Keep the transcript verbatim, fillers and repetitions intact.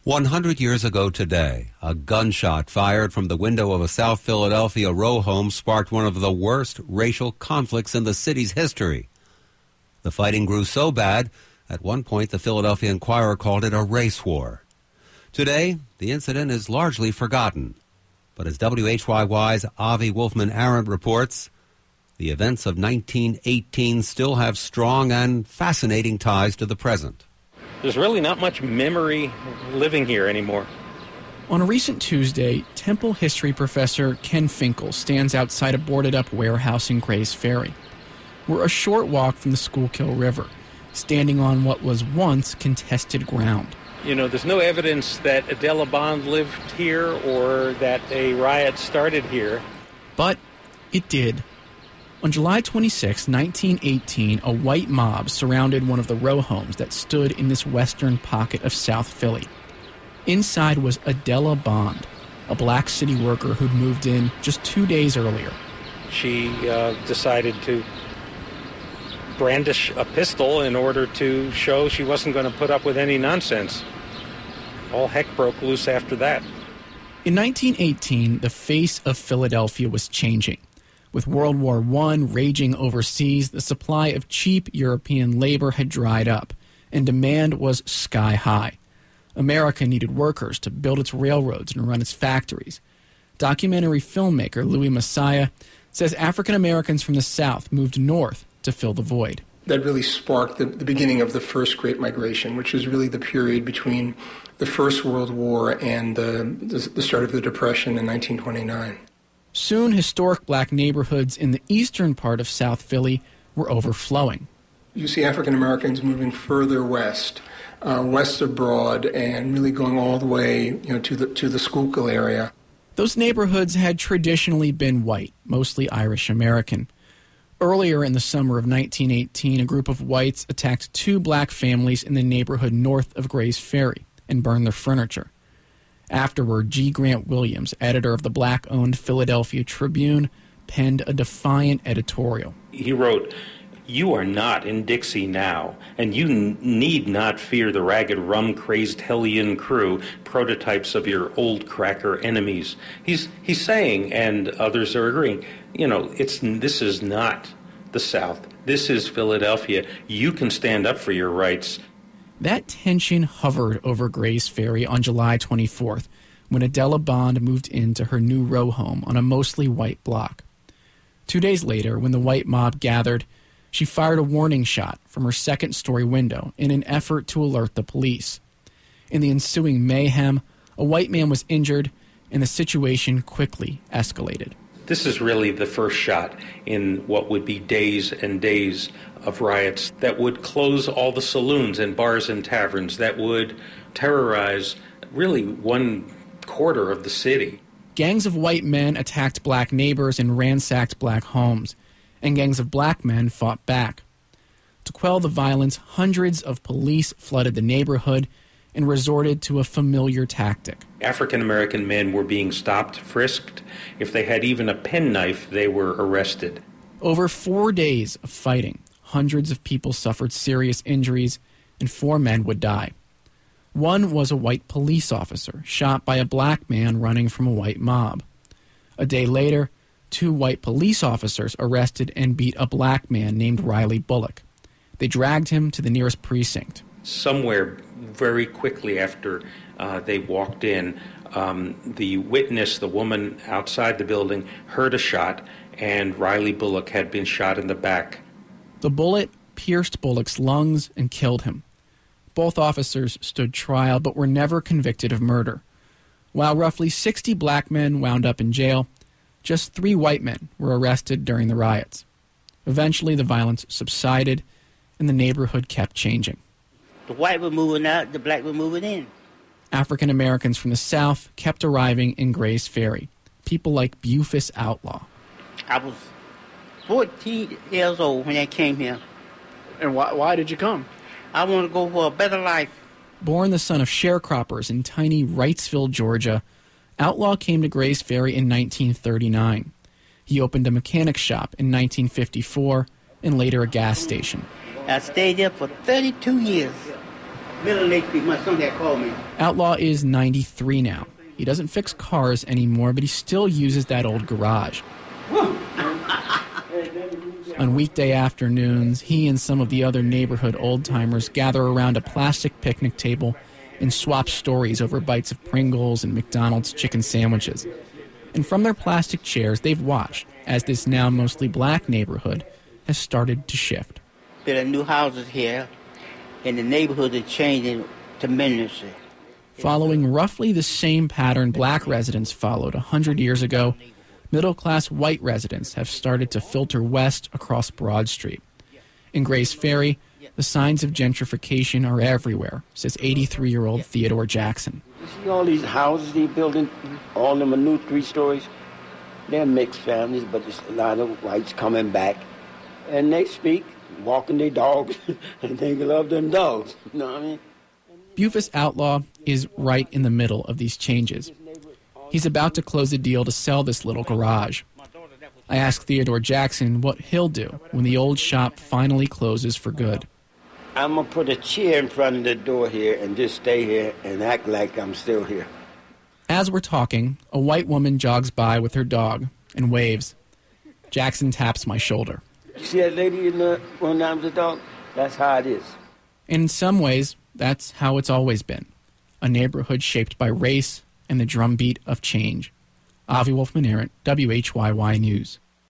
one hundred years ago today, a gunshot fired from the window of a South Philadelphia row home sparked one of the worst racial conflicts in the city's history. The fighting grew so bad, at one point the Philadelphia Inquirer called it a race war. Today, the incident is largely forgotten. But as W H Y Y's Avi Wolfman-Arendt reports, the events of nineteen eighteen still have strong and fascinating ties to the present. There's really not much memory living here anymore. On a recent Tuesday, Temple history professor Ken Finkel stands outside a boarded-up warehouse in Grays Ferry. We're a short walk from the Schuylkill River, standing on what was once contested ground. You know, there's no evidence that Adela Bond lived here or that a riot started here. But it did. On July twenty-sixth, nineteen eighteen, a white mob surrounded one of the row homes that stood in this western pocket of South Philly. Inside was Adela Bond, a black city worker who'd moved in just two days earlier. She uh, decided to brandish a pistol in order to show she wasn't going to put up with any nonsense. All heck broke loose after that. In nineteen eighteen, the face of Philadelphia was changing. With World War One raging overseas, the supply of cheap European labor had dried up, and demand was sky high. America needed workers to build its railroads and run its factories. Documentary filmmaker Louis Messiah says African Americans from the South moved north to fill the void. That really sparked the, the beginning of the first Great Migration, which was really the period between the First World War and the, the, the start of the Depression in nineteen twenty-nine. Soon, historic black neighborhoods in the eastern part of South Philly were overflowing. You see African Americans moving further west, uh, west of Broad, and really going all the way, you know, to the to the Schuylkill area. Those neighborhoods had traditionally been white, mostly Irish American. Earlier in the summer of nineteen eighteen, a group of whites attacked two black families in the neighborhood north of Grays Ferry and burned their furniture. Afterward, G. Grant Williams, editor of the black-owned Philadelphia Tribune, penned a defiant editorial. He wrote, "You are not in Dixie now, and you n- need not fear the ragged, rum-crazed hellion crew, prototypes of your old cracker enemies." He's he's saying, and others are agreeing, you know, it's this is not the South. This is Philadelphia. You can stand up for your rights. That tension hovered over Grays Ferry on July twenty-fourth, when Adela Bond moved into her new row home on a mostly white block. Two days later, when the white mob gathered, she fired a warning shot from her second-story window in an effort to alert the police. In the ensuing mayhem, a white man was injured, and the situation quickly escalated. This is really the first shot in what would be days and days of riots that would close all the saloons and bars and taverns, that would terrorize really one quarter of the city. Gangs of white men attacked black neighbors and ransacked black homes, and gangs of black men fought back. To quell the violence, hundreds of police flooded the neighborhood and resorted to a familiar tactic. African-American men were being stopped, frisked. If they had even a penknife, they were arrested. Over four days of fighting, hundreds of people suffered serious injuries, and four men would die. One was a white police officer, shot by a black man running from a white mob. A day later, two white police officers arrested and beat a black man named Riley Bullock. They dragged him to the nearest precinct. Somewhere very quickly after uh, they walked in, um, the witness, the woman outside the building, heard a shot, and Riley Bullock had been shot in the back. The bullet pierced Bullock's lungs and killed him. Both officers stood trial but were never convicted of murder. While roughly sixty black men wound up in jail, just three white men were arrested during the riots. Eventually, the violence subsided, and the neighborhood kept changing. The white were moving out, the black were moving in. African Americans from the South kept arriving in Grays Ferry. People like Bufus Outlaw. I was fourteen years old when I came here. And why, why did you come? I want to go for a better life. Born the son of sharecroppers in tiny Wrightsville, Georgia, Outlaw came to Grays Ferry in nineteen thirty-nine. He opened a mechanic shop in nineteen fifty-four and later a gas station. I stayed there for thirty-two years. Middle Lake Street, my son had called me. Outlaw is ninety-three now. He doesn't fix cars anymore, but he still uses that old garage. On weekday afternoons, he and some of the other neighborhood old-timers gather around a plastic picnic table and swap stories over bites of Pringles and McDonald's chicken sandwiches. And from their plastic chairs, they've watched as this now mostly black neighborhood has started to shift. There are new houses here, and the neighborhood is changing tremendously. Following roughly the same pattern black residents followed one hundred years ago, middle-class white residents have started to filter west across Broad Street. In Grace Ferry, the signs of gentrification are everywhere, says eighty-three-year-old Theodore Jackson. You see all these houses they're building, all of them are new three stories. They're mixed families, but there's a lot of whites coming back. And they speak, walking their dogs, and they love them dogs. You know what I mean? Bufus Outlaw is right in the middle of these changes. He's about to close a deal to sell this little garage. I ask Theodore Jackson what he'll do when the old shop finally closes for good. I'm going to put a chair in front of the door here and just stay here and act like I'm still here. As we're talking, a white woman jogs by with her dog and waves. Jackson taps my shoulder. You see that lady in the one down with the dog? That's how it is. And in some ways, that's how it's always been. A neighborhood shaped by race and the drumbeat of change. Avi Wolfman-Arent, W H Y Y News.